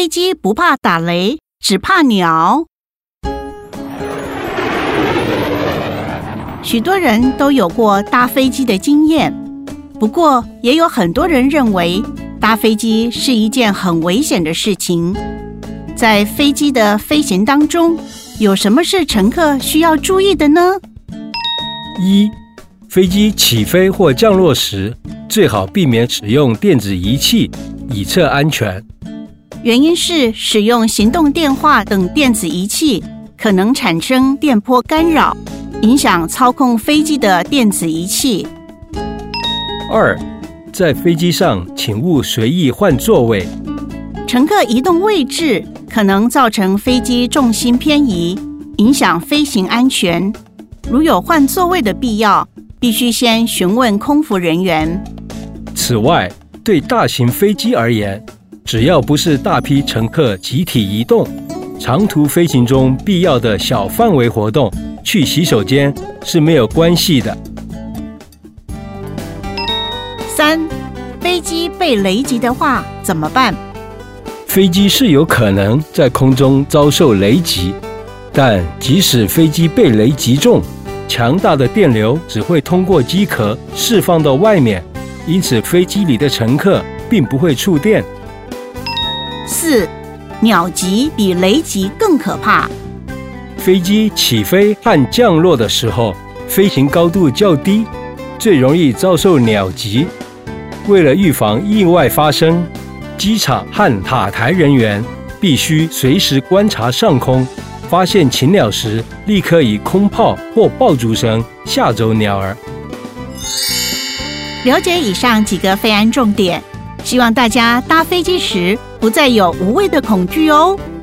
飞机不怕打雷，只怕鸟。许多人都有过搭飞机的经验，不过也有很多人认为搭飞机是一件很危险的事情。在飞机的飞行当中，有什么是乘客需要注意的呢？ 一、飞机起飞或降落时，最好避免使用电子仪器，以测安全。 原因是使用行动电话等电子仪器可能产生电波干扰，影响操控飞机的电子仪器。 二、在飞机上请勿随意换座位。 乘客移动位置可能造成飞机重心偏移，影响飞行安全。如有换座位的必要，必须先询问空服人员。 此外，对大型飞机而言，只要不是大批乘客集体移动，长途飞行中必要的小范围活动，去洗手间是没有关系的。 三、飞机被雷击的话怎么办？ 飞机是有可能在空中遭受雷击，但即使飞机被雷击中，强大的电流只会通过机壳释放到外面，因此飞机里的乘客并不会触电。 四、鸟击比雷击更可怕。 飞机起飞和降落的时候，飞行高度较低，最容易遭受鸟击。为了预防意外发生，机场和塔台人员必须随时观察上空，发现禽鸟时立刻以空炮或爆竹声吓走鸟儿。 了解以上几个飞安重点，希望大家搭飞机时不再有无谓的恐惧哦。